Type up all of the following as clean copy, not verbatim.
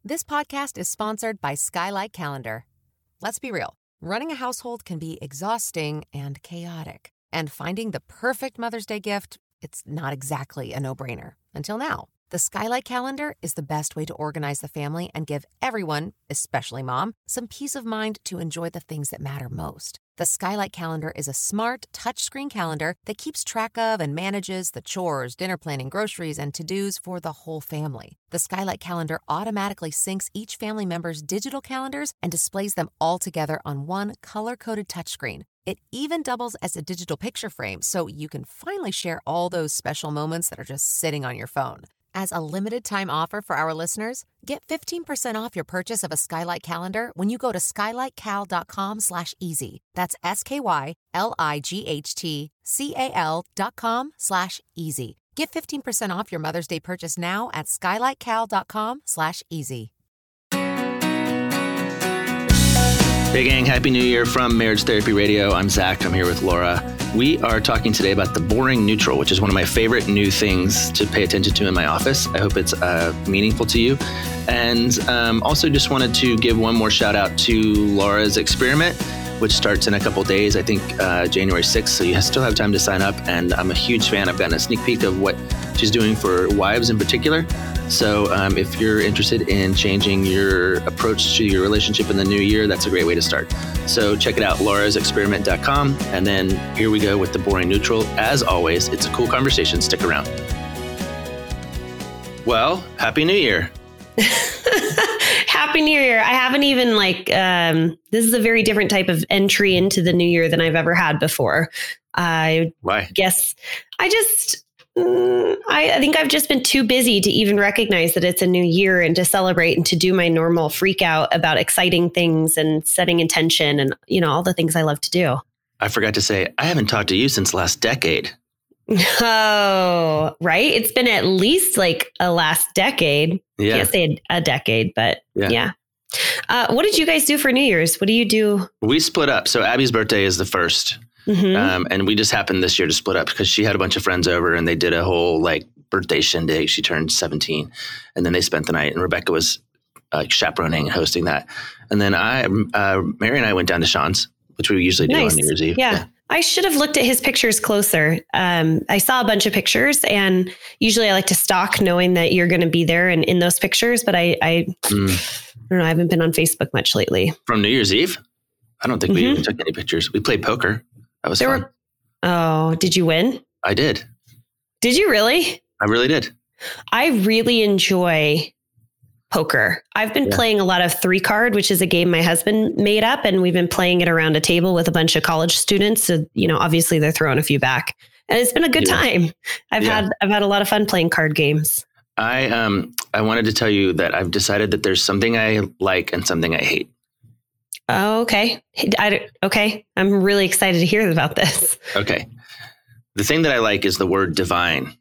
This podcast is sponsored by Skylight Calendar. Let's be real. Running a household can be exhausting and chaotic. And finding the perfect Mother's Day gift, it's not exactly a no-brainer. Until now. The Skylight Calendar is the best way to organize the family and give everyone, especially mom, some peace of mind to enjoy the things that matter most. The Skylight Calendar is a smart, touchscreen calendar that keeps track of and manages the chores, dinner planning, groceries, and to-dos for the whole family. The Skylight Calendar automatically syncs each family member's digital calendars and displays them all together on one color-coded touchscreen. It even doubles as a digital picture frame, so you can finally share all those special moments that are just sitting on your phone. As a limited-time offer for our listeners, get 15% off your purchase of a Skylight Calendar when you go to skylightcal.com/easy. That's SKYLIGHTCAL.com/easy. Get 15% off your Mother's Day purchase now at skylightcal.com/easy. Hey gang, Happy New Year from Marriage Therapy Radio. I'm Zach. I'm here with Laura. We are talking today about the boring neutral, which is one of my favorite new things to pay attention to in my office. I hope it's meaningful to you. And also just wanted to give one more shout out to Laura's experiment, which starts in a couple days, I think January 6th. So you still have time to sign up. And I'm a huge fan. I've gotten a sneak peek of what she's doing for wives in particular. So if you're interested in changing your approach to your relationship in the new year, that's a great way to start. So check it out, laurasexperiment.com. And then here we go with the boring neutral. As always, it's a cool conversation. Stick around. Well, Happy New Year. Happy New Year. I haven't even this is a very different type of entry into the new year than I've ever had before. Why? Guess I think I've just been too busy to even recognize that it's a new year and to celebrate and to do my normal freak out about exciting things and setting intention and, all the things I love to do. I forgot to say, I haven't talked to you since last decade. Oh, right. It's been at least a last decade. Yeah. Can't say a decade, but yeah. What did you guys do for New Year's? What do you do? We split up. So Abby's birthday is the first. Mm-hmm. And we just happened this year to split up because she had a bunch of friends over and they did a whole birthday shindig. She turned 17 and then they spent the night and Rebecca was chaperoning and hosting that. And then Mary and I went down to Sean's, which we usually do on New Year's Eve. Yeah. I should have looked at his pictures closer. I saw a bunch of pictures and usually I like to stalk knowing that you're going to be there and in those pictures. But I don't know. I haven't been on Facebook much lately. From New Year's Eve? I don't think we even took any pictures. We played poker. That was fun. Oh, did you win? I did. Did you really? I really did. I really enjoy poker. I've been playing a lot of 3-card, which is a game my husband made up. And we've been playing it around a table with a bunch of college students. So, obviously they're throwing a few back and it's been a good time. I've had a lot of fun playing card games. I wanted to tell you that I've decided that there's something I like and something I hate. Oh, okay. Okay. I'm really excited to hear about this. Okay. The thing that I like is the word divine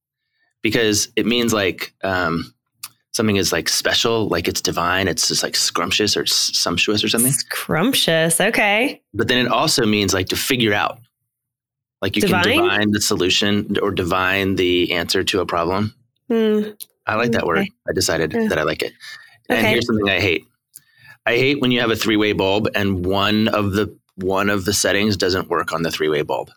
because it means something is special, it's divine. It's just scrumptious or sumptuous or something. Scrumptious. Okay. But then it also means to figure out, you can divine the solution or divine the answer to a problem. I like that word. I decided that I like it. And here's something I hate. I hate when you have a 3-way bulb and one of the settings doesn't work on the 3-way bulb.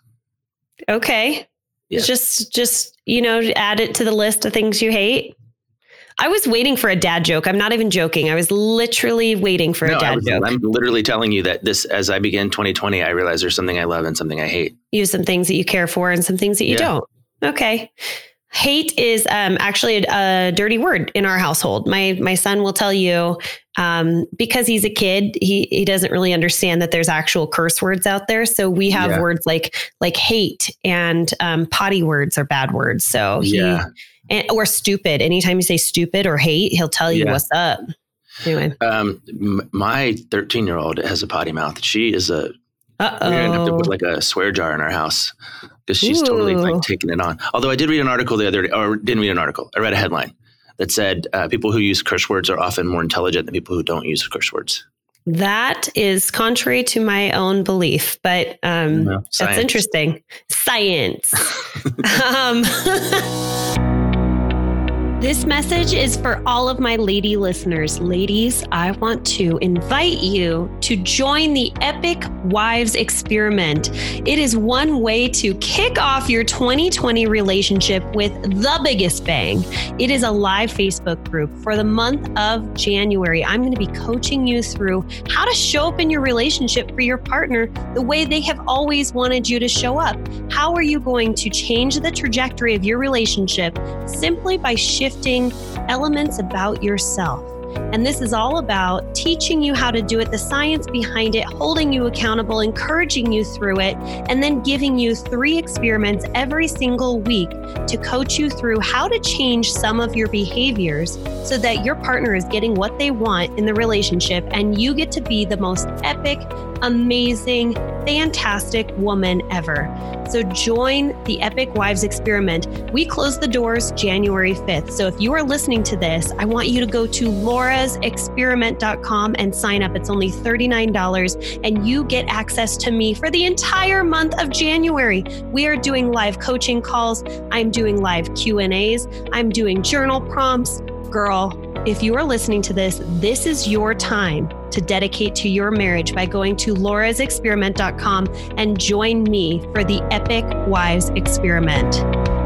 Okay. Yeah. Just add it to the list of things you hate. I was waiting for a dad joke. I'm not even joking. I was literally waiting for a dad joke. I'm literally telling you that as I begin 2020, I realize there's something I love and something I hate. You have some things that you care for and some things that you don't. Okay. Hate is actually a dirty word in our household. My son will tell you, because he's a kid, he doesn't really understand that there's actual curse words out there. So we have words like hate and potty words are bad words. So or stupid. Anytime you say stupid or hate, he'll tell you what's up. Anyway, my 13-year-old has a potty mouth. She is we're gonna have to put a swear jar in our house. Because she's totally taking it on. Although I did read an article the other day, or didn't read an article. I read a headline that said people who use curse words are often more intelligent than people who don't use curse words. That is contrary to my own belief, but that's interesting. Science. This message is for all of my lady listeners. Ladies, I want to invite you to join the Epic Wives Experiment. It is one way to kick off your 2020 relationship with the biggest bang. It is a live Facebook group for the month of January. I'm going to be coaching you through how to show up in your relationship for your partner the way they have always wanted you to show up. How are you going to change the trajectory of your relationship simply by shifting elements about yourself? And this is all about teaching you how to do it, the science behind it, holding you accountable, encouraging you through it, and then giving you 3 experiments every single week to coach you through how to change some of your behaviors so that your partner is getting what they want in the relationship and you get to be the most epic, amazing, fantastic woman ever. So join the Epic Wives Experiment. We close the doors January 5th. So if you are listening to this, I want you to go to laurasexperiment.com and sign up. It's only $39 and you get access to me for the entire month of January. We are doing live coaching calls. I'm doing live Q&As. I'm doing journal prompts. Girl, if you are listening to this, this is your time to dedicate to your marriage by going to laurasexperiment.com and join me for the Epic Wives Experiment.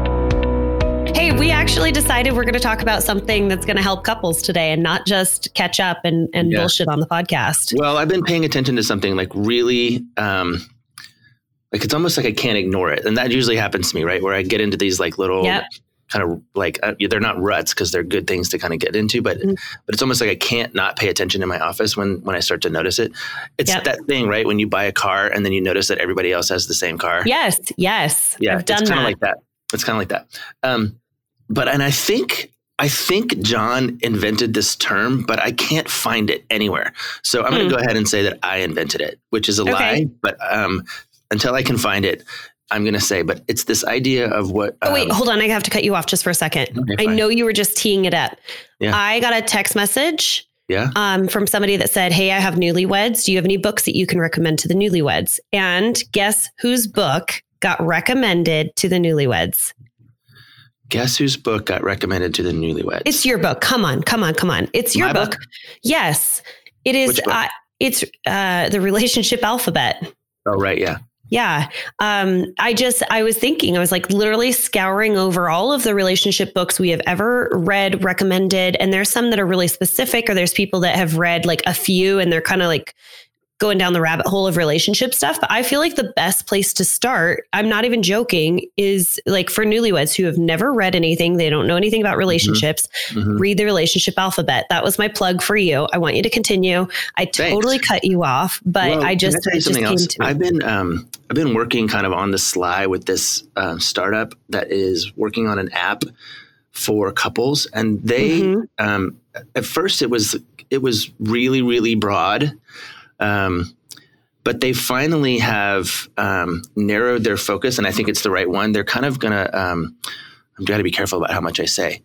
Hey, we actually decided we're going to talk about something that's going to help couples today and not just catch up and bullshit on the podcast. Well, I've been paying attention to something like really, like it's almost like I can't ignore it. And that usually happens to me, right? Where I get into these like little kind of like, they're not ruts because they're good things to kind of get into, but it's almost like I can't not pay attention in my office when I start to notice it. It's that thing, right? When you buy a car and then you notice that everybody else has the same car. Yes. Yeah. I've done it's kind that. of like that. It's kind of like that. And I think John invented this term, but I can't find it anywhere. So I'm going to go ahead and say that I invented it, which is a lie. But until I can find it, I'm going to say, but it's this idea of what... wait, hold on. I have to cut you off just for a second. Okay, I know you were just teeing it up. Yeah. I got a text message from somebody that said, hey, I have newlyweds. Do you have any books that you can recommend to the newlyweds? And guess whose book got recommended to the newlyweds? Guess whose book got recommended to the newlyweds? It's your book. Come on. It's your book. Yes, it is. It's The Relationship Alphabet. Oh, right. Yeah. Yeah. I was thinking, I was like literally scouring over all of the relationship books we have ever read, recommended. And there's some that are really specific, or there's people that have read like a few and they're kind of like going down the rabbit hole of relationship stuff. But I feel like the best place to start, I'm not even joking, is like for newlyweds who have never read anything, they don't know anything about relationships, read The Relationship Alphabet. That was my plug for you. I want you to continue. I totally cut you off, but I just, can I tell you something else? I've been working kind of on the sly with this startup that is working on an app for couples. And they, at first it was really, really broad. But they finally have narrowed their focus, and I think it's the right one. They're kind of going to, I've got to be careful about how much I say.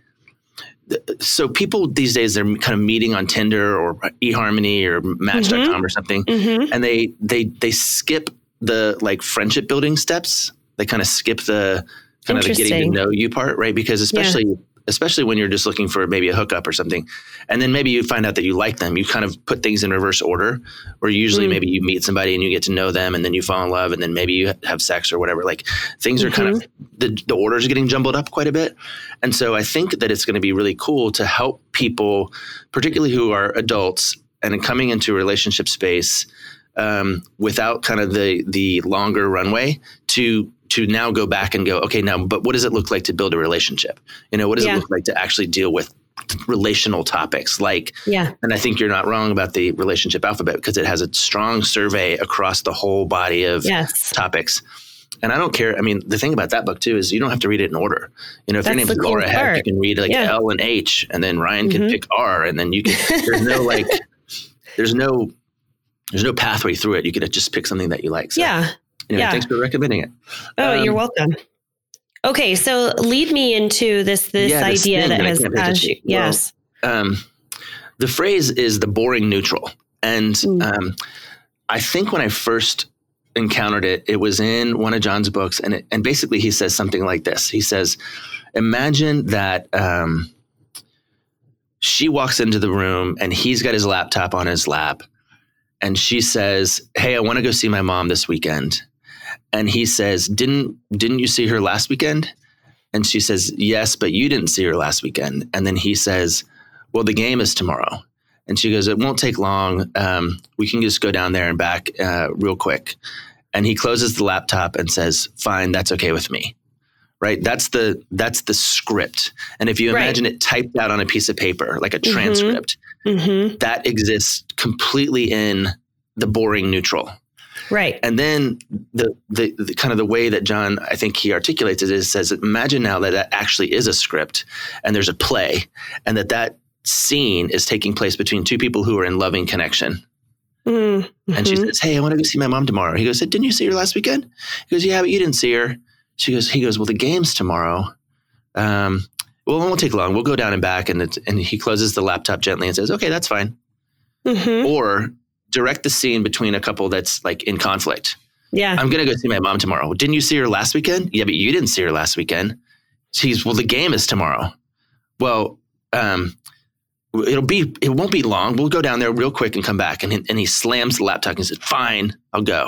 So people these days, they're kind of meeting on Tinder or eHarmony or Match.com or something, and they skip the like friendship building steps. They kind of skip the kind of the getting to know you part, right? Because especially when you're just looking for maybe a hookup or something. And then maybe you find out that you like them. You kind of put things in reverse order, or usually maybe you meet somebody and you get to know them and then you fall in love and then maybe you have sex or whatever. Like things are kind of, the orders are getting jumbled up quite a bit. And so I think that it's going to be really cool to help people, particularly who are adults and coming into a relationship space without kind of the longer runway to now go back and go, okay, now, but what does it look like to build a relationship? What does it look like to actually deal with relational topics and I think you're not wrong about the Relationship Alphabet because it has a strong survey across the whole body of topics. And I don't care. I mean, the thing about that book too is you don't have to read it in order. If your name is Laura Heck, you can read like L and H, and then Ryan can pick R, and then you can, there's no pathway through it. You can just pick something that you like. So. Thanks for recommending it. Oh, you're welcome. Okay, so lead me into this idea that has yes. The phrase is the boring neutral, and I think when I first encountered it, it was in one of John's books, and basically he says something like this. He says, "Imagine that she walks into the room and he's got his laptop on his lap. And she says, hey, I want to go see my mom this weekend. And he says, didn't you see her last weekend? And she says, yes, but you didn't see her last weekend. And then he says, well, the game is tomorrow. And she goes, it won't take long. We can just go down there and back real quick. And he closes the laptop and says, fine, that's okay with me. Right? That's the script. And if you imagine it typed out on a piece of paper, like a transcript, that exists completely in the boring neutral. Right. And then the kind of the way that John, I think he articulates it is says, imagine now that actually is a script and there's a play and that scene is taking place between two people who are in loving connection. And she says, hey, I want to go see my mom tomorrow. He goes, didn't you see her last weekend? He goes, yeah, but you didn't see her. He goes, well, the game's tomorrow. Well, it won't take long. We'll go down and back. And he closes the laptop gently and says, okay, that's fine. Or direct the scene between a couple that's like in conflict. Yeah. I'm going to go see my mom tomorrow. Well, didn't you see her last weekend? Yeah, but you didn't see her last weekend. Well, the game is tomorrow. Well, it won't be long. We'll go down there real quick and come back. And he slams the laptop and says, fine, I'll go.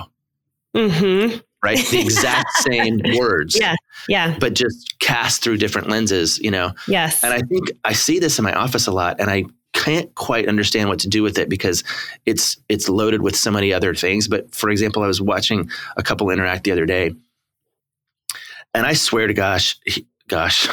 Right? The exact same words. Yeah. But just cast through different lenses, Yes. And I think I see this in my office a lot, and I can't quite understand what to do with it because it's loaded with so many other things. But for example, I was watching a couple interact the other day, and I swear to gosh, this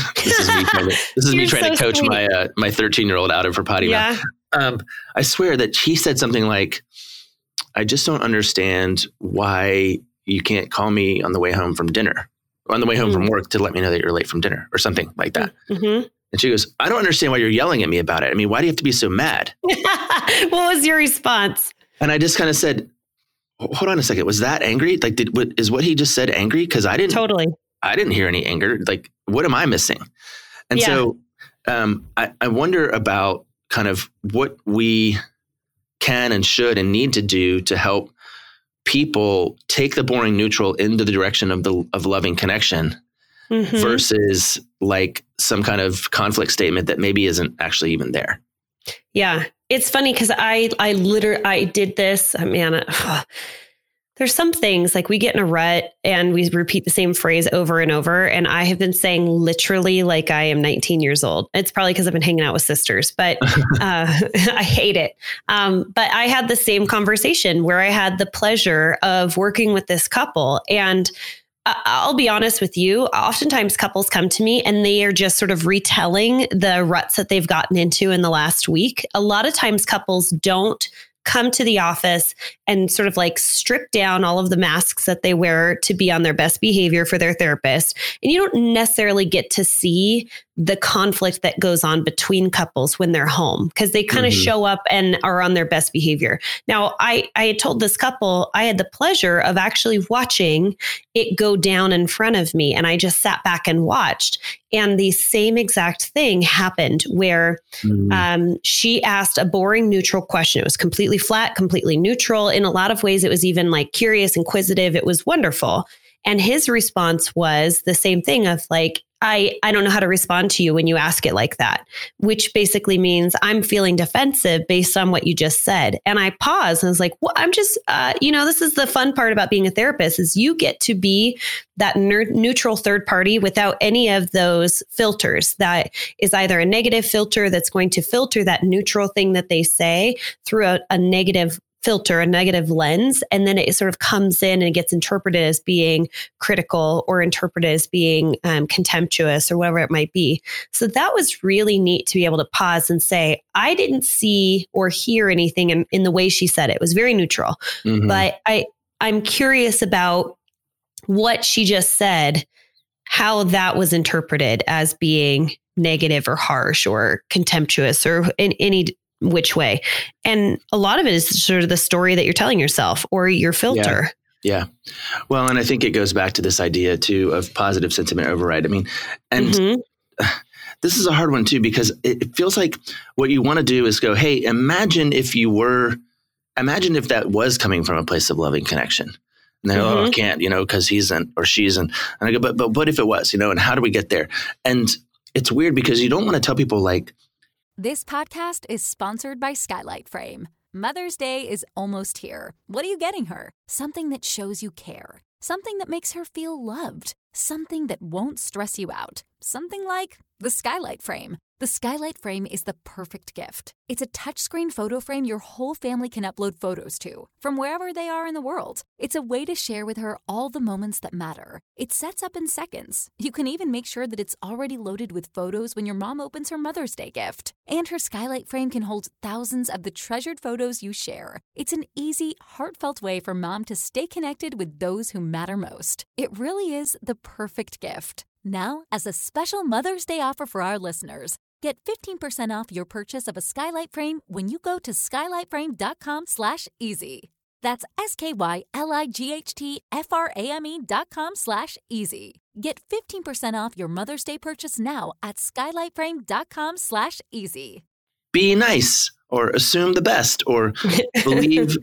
is me trying to coach my 13-year-old out of her potty mouth. I swear that he said something like, I just don't understand why you can't call me on the way home from dinner or on the way home from work to let me know that you're late from dinner or something like that. And she goes, I don't understand why you're yelling at me about it. I mean, why do you have to be so mad? What was your response? And I just kind of said, hold on a second. Was that angry? Like, is what he just said angry? Because I didn't hear any anger. Like, what am I missing? And so I wonder about kind of what we can and should and need to do to help people take the boring neutral into the direction of loving connection versus like some kind of conflict statement that maybe isn't actually even there. Yeah. It's funny because I did this. There's some things like we get in a rut and we repeat the same phrase over and over. And I have been saying literally like I am 19 years old. It's probably because I've been hanging out with sisters, but I hate it. But I had the same conversation where I had the pleasure of working with this couple. And I'll be honest with you, oftentimes couples come to me and they are just sort of retelling the ruts that they've gotten into in the last week. A lot of times couples don't come to the office and sort of like strip down all of the masks that they wear to be on their best behavior for their therapist. And you don't necessarily get to see the conflict that goes on between couples when they're home because they kind of show up and are on their best behavior. Now, I had told this couple, I had the pleasure of actually watching it go down in front of me. And I just sat back and watched. And the same exact thing happened where she asked a boring, neutral question. It was completely flat, completely neutral. In a lot of ways, it was even like curious, inquisitive. It was wonderful. And his response was the same thing of like, I don't know how to respond to you when you ask it like that, which basically means I'm feeling defensive based on what you just said. And I paused and I was like, well, I'm just, this is the fun part about being a therapist is you get to be that neutral third party without any of those filters. That is either a negative filter that's going to filter that neutral thing that they say through a negative filter, a negative lens, and then it sort of comes in and it gets interpreted as being critical or interpreted as being contemptuous or whatever it might be. So that was really neat to be able to pause and say, I didn't see or hear anything in the way she said it. It was very neutral. But I'm curious about what she just said, how that was interpreted as being negative or harsh or contemptuous or in any which way. And a lot of it is sort of the story that you're telling yourself or your filter. Yeah. Well, and I think it goes back to this idea too of positive sentiment override. I mean, and this is a hard one too, because it feels like what you want to do is go, hey, imagine if that was coming from a place of loving connection. And then, I can't, because he's in or she's in. And I go, but what if it was, and how do we get there? And it's weird because you don't want to tell people like, This podcast is sponsored by Skylight Frame. Mother's Day is almost here. What are you getting her? Something that shows you care. Something that makes her feel loved. Something that won't stress you out. Something like the Skylight Frame. The Skylight Frame is the perfect gift. It's a touchscreen photo frame your whole family can upload photos to, from wherever they are in the world. It's a way to share with her all the moments that matter. It sets up in seconds. You can even make sure that it's already loaded with photos when your mom opens her Mother's Day gift. And her Skylight Frame can hold thousands of the treasured photos you share. It's an easy, heartfelt way for mom to stay connected with those who matter most. It really is the perfect gift. Now, as a special Mother's Day offer for our listeners, get 15% off your purchase of a Skylight Frame when you go to skylightframe.com/easy. That's SKYLIGHTFRAME.com/easy. Get 15% off your Mother's Day purchase now at skylightframe.com/easy. Be nice, or assume the best, or believe,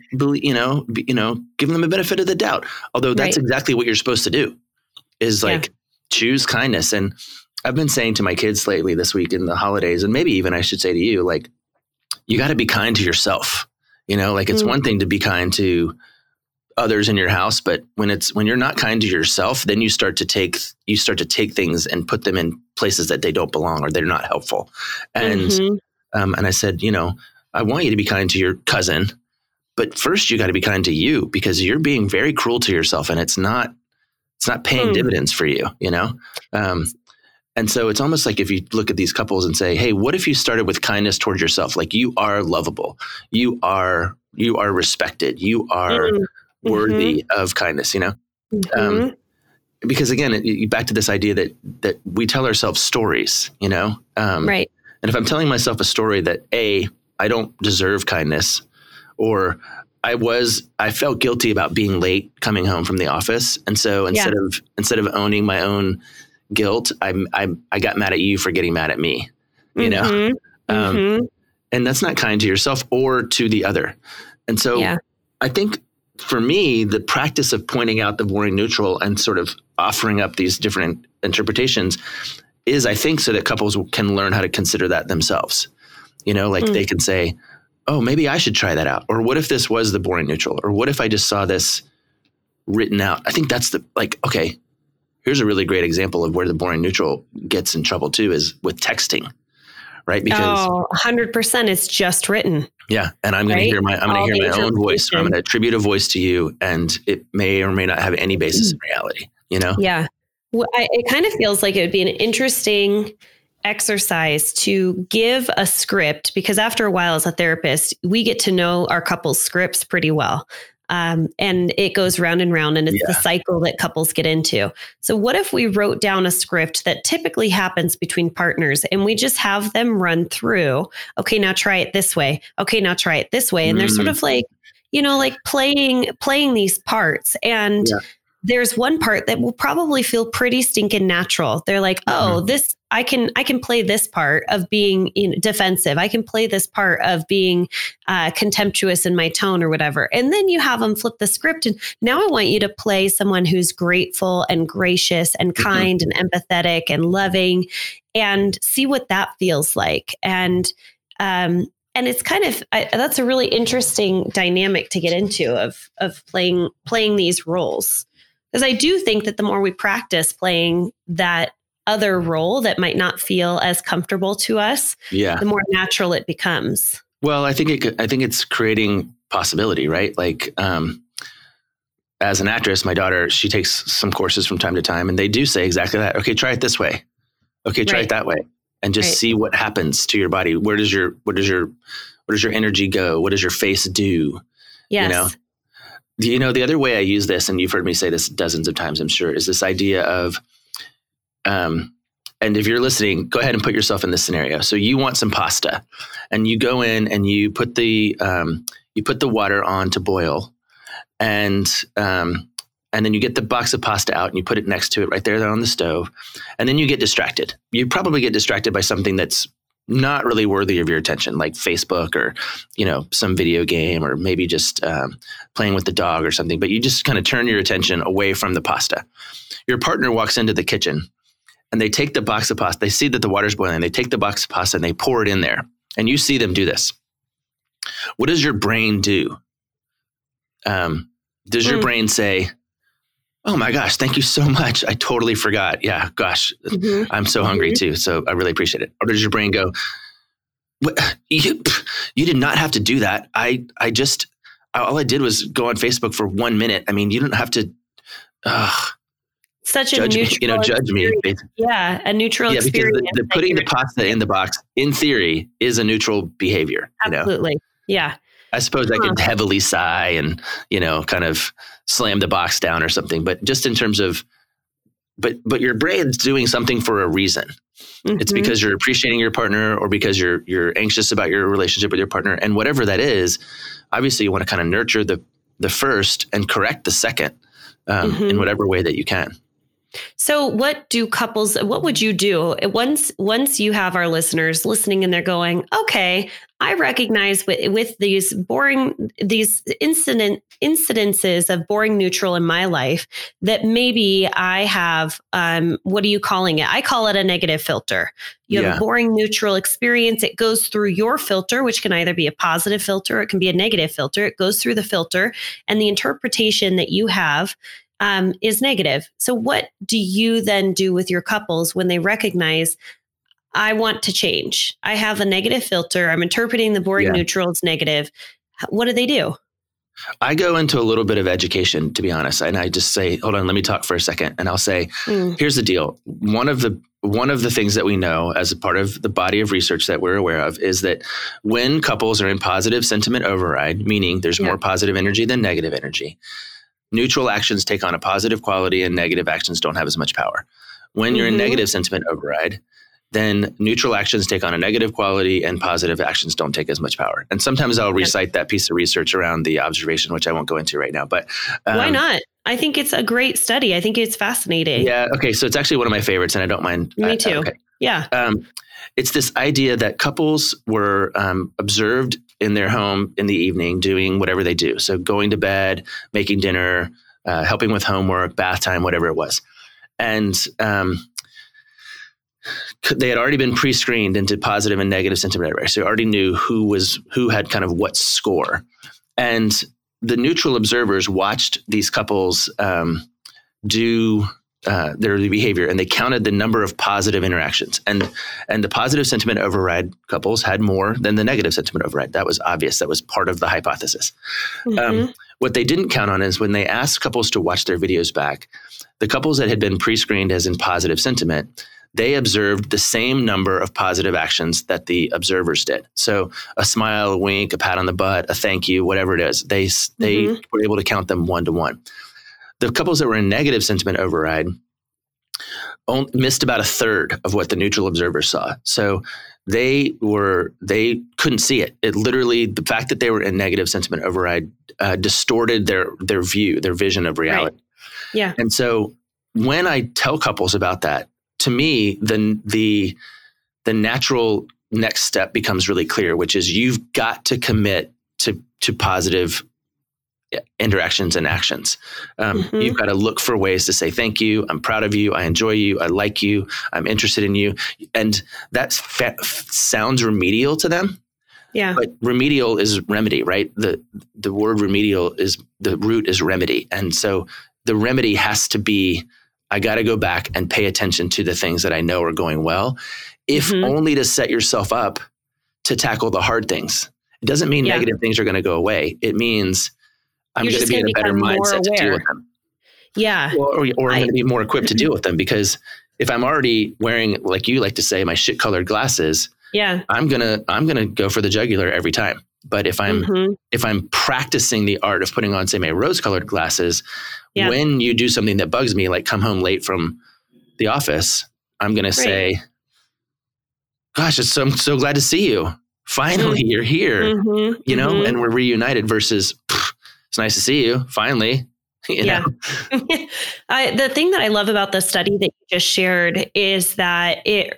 give them the benefit of the doubt. Although that's exactly what you're supposed to do, is choose kindness. And I've been saying to my kids lately this week in the holidays, and maybe even I should say to you, like, you got to be kind to yourself. It's one thing to be kind to others in your house, but when you're not kind to yourself, then you start to take things and put them in places that they don't belong or they're not helpful. And and I said, I want you to be kind to your cousin, but first you got to be kind to you, because you're being very cruel to yourself, and it's not paying dividends for you. And so it's almost like if you look at these couples and say, hey, what if you started with kindness towards yourself? Like, you are lovable. You are respected. You are worthy of kindness, because again, back to this idea that we tell ourselves stories, right. And if I'm telling myself a story that I don't deserve kindness, or I felt guilty about being late coming home from the office. And so instead of owning my own guilt, I got mad at you for getting mad at me, and that's not kind to yourself or to the other. And so I think for me, the practice of pointing out the boring neutral and sort of offering up these different interpretations is, I think, so that couples can learn how to consider that themselves. They can say, oh, maybe I should try that out. Or what if this was the boring neutral? Or what if I just saw this written out? I think that's okay, here's a really great example of where the boring neutral gets in trouble too, is with texting, right? Because 100%, it's just written. Yeah. And I'm going to hear my own voice. I'm going to attribute a voice to you, and it may or may not have any basis in reality, Yeah. Well, it kind of feels like it would be an interesting exercise to give a script, because after a while as a therapist, we get to know our couple's scripts pretty well. And it goes round and round, and it's the cycle that couples get into. So what if we wrote down a script that typically happens between partners, and we just have them run through, okay, now try it this way. Okay, now try it this way. And they're sort of like, playing these parts. And there's one part that will probably feel pretty stinking natural. They're like, this, I can play this part of being defensive. I can play this part of being contemptuous in my tone or whatever. And then you have them flip the script. And now I want you to play someone who's grateful and gracious and kind and empathetic and loving, and see what that feels like. And it's kind of, that's a really interesting dynamic to get into of playing these roles. Because I do think that the more we practice playing that other role that might not feel as comfortable to us, the more natural it becomes. Well, I think it's creating possibility, right? Like, as an actress, my daughter, she takes some courses from time to time, and they do say exactly that. Okay, try it this way. Okay, try it that way, and just see what happens to your body. Where does your energy go? What does your face do? Yes. The other way I use this, and you've heard me say this dozens of times, I'm sure, is this idea of, and if you're listening, go ahead and put yourself in this scenario. So you want some pasta, and you go in and you put the water on to boil, and then you get the box of pasta out and you put it next to it right there on the stove, and then you get distracted. You probably get distracted by something that's not really worthy of your attention, like Facebook or, some video game, or maybe just playing with the dog or something, but you just kind of turn your attention away from the pasta. Your partner walks into the kitchen and they take the box of pasta. They see that the water's boiling. They take the box of pasta and they pour it in there. and you see them do this, what does your brain do? Does your brain say, oh my gosh, thank you so much. I totally forgot. Yeah, gosh, I'm so hungry too. So I really appreciate it. Or does your brain go, what? You did not have to do that. All I did was go on Facebook for 1 minute. I mean, you don't have to such a judge neutral me, judge me. Yeah, a neutral experience. Because the putting the pasta in the box, in theory, is a neutral behavior. Absolutely. Yeah. I suppose I could heavily sigh and, kind of slam the box down or something. But just in terms of, but your brain's doing something for a reason. It's because you're appreciating your partner, or because you're anxious about your relationship with your partner. And whatever that is, obviously you want to kind of nurture the first and correct the second in whatever way that you can. So what would you do once you have our listeners listening and they're going, okay, I recognize with these incidences of boring neutral in my life that maybe I have, what are you calling it? I call it a negative filter. You have a boring neutral experience. It goes through your filter, which can either be a positive filter, or it can be a negative filter. It goes through the filter, and the interpretation that you have is negative. So what do you then do with your couples when they recognize, I want to change? I have a negative filter. I'm interpreting the boring neutral as negative. What do they do? I go into a little bit of education, to be honest. And I just say, hold on, let me talk for a second. And I'll say, here's the deal. One of the things that we know as a part of the body of research that we're aware of is that when couples are in positive sentiment override, meaning there's more positive energy than negative energy, neutral actions take on a positive quality and negative actions don't have as much power. When you're in negative sentiment override, then neutral actions take on a negative quality and positive actions don't take as much power. And sometimes I'll recite that piece of research around the observation, which I won't go into right now. But why not? I think it's a great study. I think it's fascinating. Yeah. Okay. So it's actually one of my favorites, and I don't mind. Me too. Okay. Yeah. It's this idea that couples were observed in their home in the evening doing whatever they do. So going to bed, making dinner, helping with homework, bath time, whatever it was. And they had already been pre-screened into positive and negative sentiment. So they already knew who had kind of what score. And the neutral observers watched these couples do their behavior, and they counted the number of positive interactions. And the positive sentiment override couples had more than the negative sentiment override. That was obvious. That was part of the hypothesis. What they didn't count on is when they asked couples to watch their videos back, the couples that had been pre-screened as in positive sentiment, they observed the same number of positive actions that the observers did. So a smile, a wink, a pat on the butt, a thank you, whatever it is, they were able to count them 1-to-1. The couples that were in negative sentiment override missed about a third of what the neutral observers saw. So they couldn't see it. It literally, the fact that they were in negative sentiment override distorted their vision of reality. Right. Yeah. And so when I tell couples about that, to me, the natural next step becomes really clear, which is you've got to commit to positive interactions and actions. You've got to look for ways to say, thank you, I'm proud of you, I enjoy you, I like you, I'm interested in you. And that sounds remedial to them. Yeah. But remedial is remedy, right? The word remedial is, the root is remedy. And so the remedy has to be, I got to go back and pay attention to the things that I know are going well, if only to set yourself up to tackle the hard things. It doesn't mean negative things are going to go away. It means I'm going to be in a better mindset to deal with them. Yeah. Or I'm going to be more equipped to deal with them, because if I'm already wearing, like you like to say, my shit colored glasses, I'm going to go for the jugular every time. But if I'm practicing the art of putting on, say, my rose colored glasses, when you do something that bugs me, like come home late from the office, I'm going to say, gosh, I'm so glad to see you. Finally, you're here, you know, and we're reunited, versus it's nice to see you finally. You know? The thing that I love about the study that you just shared is that it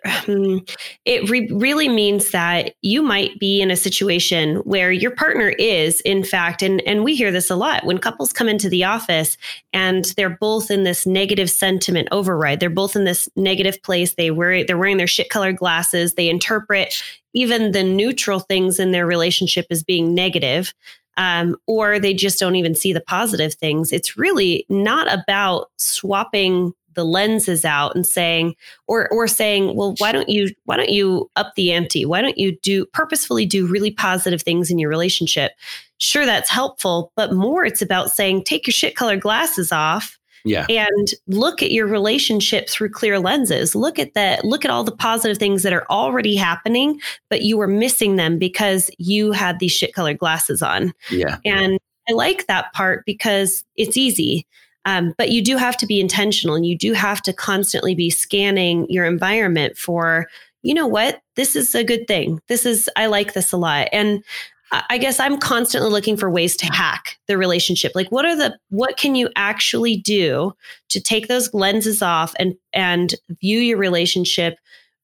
really means that you might be in a situation where your partner is, in fact, and we hear this a lot when couples come into the office and they're both in this negative sentiment override. They're both in this negative place. They're wearing their shit colored glasses. They interpret even the neutral things in their relationship as being negative, or they just don't even see the positive things. It's really not about swapping the lenses out and saying, or saying, well, why don't you up the ante? Why don't you purposefully do really positive things in your relationship? Sure, that's helpful, but more it's about saying, take your shit colored glasses off. Yeah. And look at your relationship through clear lenses. Look at all the positive things that are already happening, but you were missing them because you had these shit colored glasses on. Yeah. And I like that part because it's easy. But you do have to be intentional, and you do have to constantly be scanning your environment for, you know what, this is a good thing. I like this a lot. And I guess I'm constantly looking for ways to hack the relationship. Like, what can you actually do to take those lenses off and view your relationship,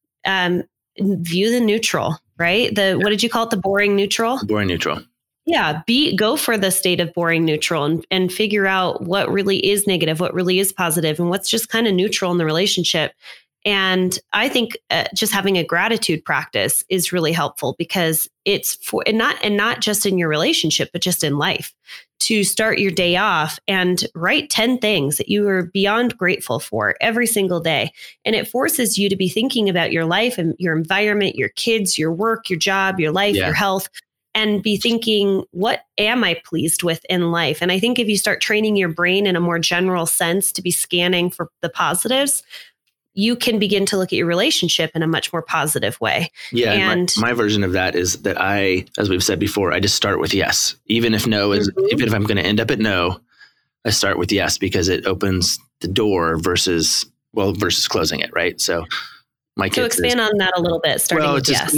view the neutral, right? What did you call it? The boring neutral? Boring neutral. Yeah. Go for the state of boring neutral and figure out what really is negative, what really is positive, and what's just kind of neutral in the relationship. And I think just having a gratitude practice is really helpful, because it's not just in your relationship, but just in life, to start your day off and write 10 things that you are beyond grateful for every single day. And it forces you to be thinking about your life and your environment, your kids, your work, your job, your life, your health, and be thinking, what am I pleased with in life? And I think if you start training your brain in a more general sense to be scanning for the positives, you can begin to look at your relationship in a much more positive way. Yeah. And my version of that is that as we've said before, I just start with yes. Even if even if I'm going to end up at no, I start with yes, because it opens the door versus closing it. Right. So expand on that a little bit. Starting with yes.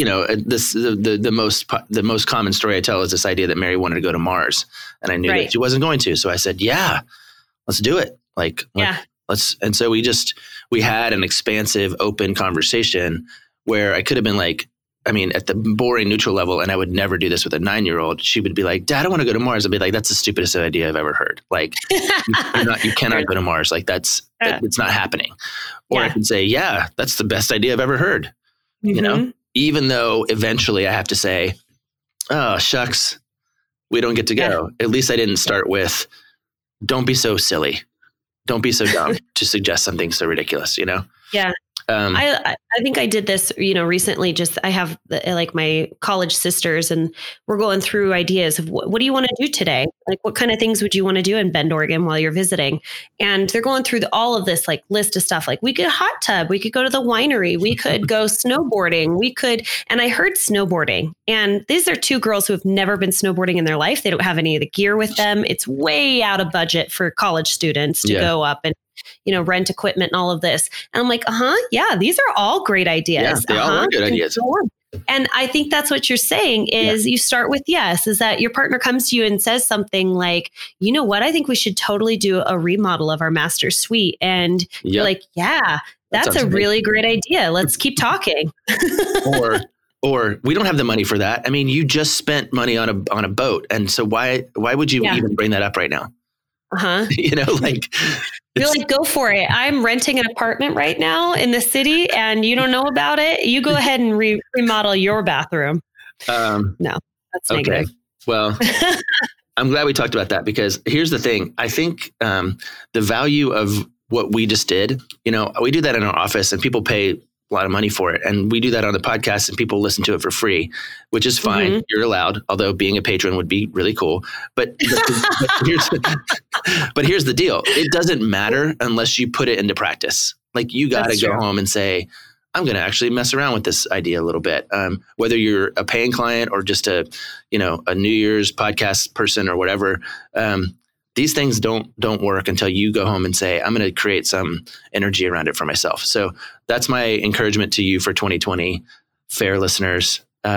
The most common story I tell is this idea that Mary wanted to go to Mars, and I knew that she wasn't going to. So I said, yeah, let's do it. And so we had an expansive, open conversation where I could have been like, at the boring neutral level, and I would never do this with a 9-year-old. She would be like, Dad, I want to go to Mars. I'd be like, that's the stupidest idea I've ever heard. Like, you cannot go to Mars. Like it's not happening. Or I can say, yeah, that's the best idea I've ever heard. Mm-hmm. Even though eventually I have to say, oh, shucks, we don't get to go. At least I didn't start with, don't be so silly. Don't be so dumb to suggest something so ridiculous, Yeah. I think I did this, recently. I have my college sisters, and we're going through ideas of what do you want to do today? Like, what kind of things would you want to do in Bend, Oregon while you're visiting? And they're going through all of this list of stuff. Like, we could hot tub, we could go to the winery, we could go snowboarding, and I heard snowboarding. And these are two girls who have never been snowboarding in their life. They don't have any of the gear with them. It's way out of budget for college students to go up and rent equipment and all of this. And I'm like, yeah, these are all great ideas. Yeah, they all are good ideas. And I think that's what you're saying is you start with yes, is that your partner comes to you and says something like, you know what, I think we should totally do a remodel of our master suite. And you're like, yeah, that's a really great idea. Let's keep talking. Or we don't have the money for that. You just spent money on a boat. And so why would you even bring that up right now? You're like, go for it. I'm renting an apartment right now in the city and you don't know about it. You go ahead and remodel your bathroom. No, that's negative. Well, I'm glad we talked about that, because here's the thing. I think the value of what we just did, we do that in our office and people pay a lot of money for it. And we do that on the podcast and people listen to it for free, which is fine. Mm-hmm. You're allowed, although being a patron would be really cool. But here's the deal. It doesn't matter unless you put it into practice. Like, you got to go home and say, I'm going to actually mess around with this idea a little bit. Whether you're a paying client or just a New Year's podcast person or whatever, these things don't work until you go home and say, I'm going to create some energy around it for myself. So that's my encouragement to you for 2020, fair listeners.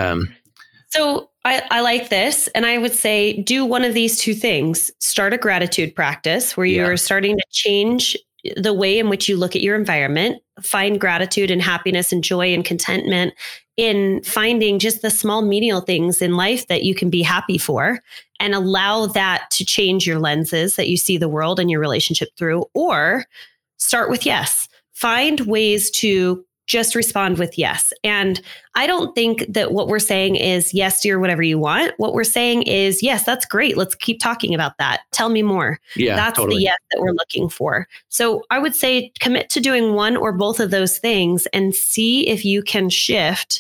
So I like this. And I would say, do one of these two things. Start a gratitude practice where you're starting to change the way in which you look at your environment. Find gratitude and happiness and joy and contentment in finding just the small menial things in life that you can be happy for, and allow that to change your lenses that you see the world and your relationship through. Or start with yes. Find ways to just respond with yes. And I don't think that what we're saying is, yes, dear, whatever you want. What we're saying is, yes, that's great. Let's keep talking about that. Tell me more. Yeah, that's totally. the yes that we're looking for. So I would say commit to doing one or both of those things and see if you can shift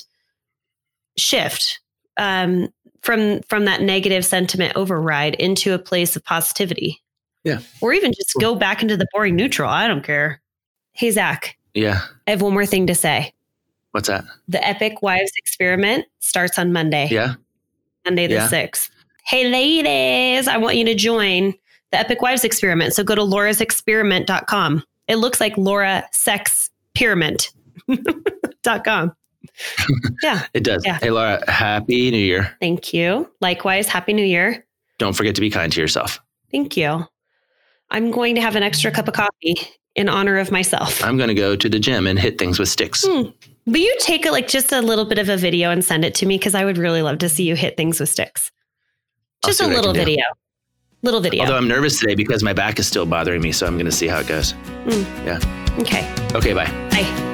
from that negative sentiment override into a place of positivity. Yeah. Or even just go back into the boring neutral. I don't care. Hey, Zach. Yeah. I have one more thing to say. What's that? The Epic Wives Experiment starts on Monday. Yeah. Monday the 6th. Hey, ladies, I want you to join the Epic Wives Experiment. So go to laurasexperiment.com. It looks like Laura Sex Pyramid.com. Yeah. It does. Yeah. Hey, Laura, Happy New Year. Thank you. Likewise, Happy New Year. Don't forget to be kind to yourself. Thank you. I'm going to have an extra cup of coffee in honor of myself. I'm going to go to the gym and hit things with sticks. Will you take just a little bit of a video and send it to me? Because I would really love to see you hit things with sticks. Just a little video. Little video. Although I'm nervous today because my back is still bothering me. So I'm going to see how it goes. Yeah. Okay. Okay. Bye. Bye.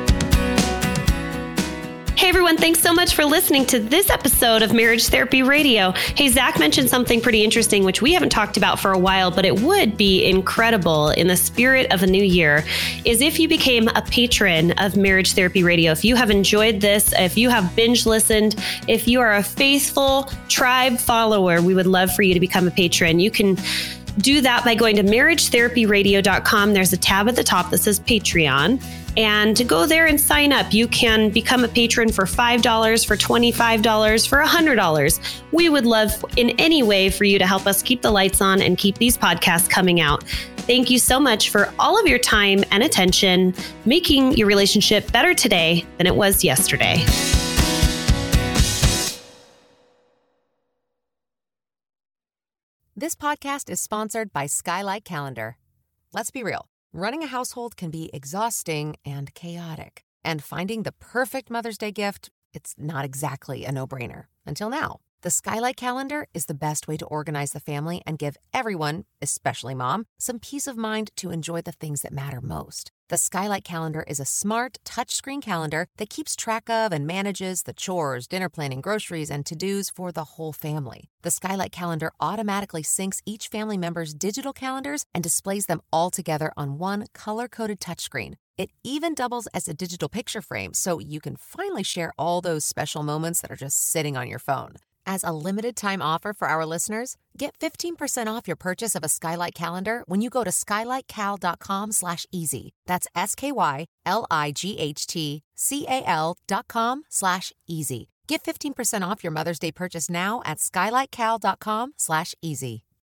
Hey everyone, thanks so much for listening to this episode of Marriage Therapy Radio. Hey, Zach mentioned something pretty interesting, which we haven't talked about for a while, but it would be incredible in the spirit of a new year, is if you became a patron of Marriage Therapy Radio. If you have enjoyed this, if you have binge listened, if you are a faithful tribe follower, we would love for you to become a patron. You can do that by going to marriagetherapyradio.com. There's a tab at the top that says Patreon. And to go there and sign up, you can become a patron for $5, for $25, for $100. We would love in any way for you to help us keep the lights on and keep these podcasts coming out. Thank you so much for all of your time and attention, making your relationship better today than it was yesterday. This podcast is sponsored by Skylight Calendar. Let's be real. Running a household can be exhausting and chaotic. And finding the perfect Mother's Day gift, it's not exactly a no-brainer. Until now. The Skylight Calendar is the best way to organize the family and give everyone, especially mom, some peace of mind to enjoy the things that matter most. The Skylight Calendar is a smart, touchscreen calendar that keeps track of and manages the chores, dinner planning, groceries, and to-dos for the whole family. The Skylight Calendar automatically syncs each family member's digital calendars and displays them all together on one color-coded touchscreen. It even doubles as a digital picture frame, so you can finally share all those special moments that are just sitting on your phone. As a limited-time offer for our listeners, get 15% off your purchase of a Skylight Calendar when you go to skylightcal.com/easy. That's SKYLIGHTCAL.com/easy. Get 15% off your Mother's Day purchase now at skylightcal.com/easy.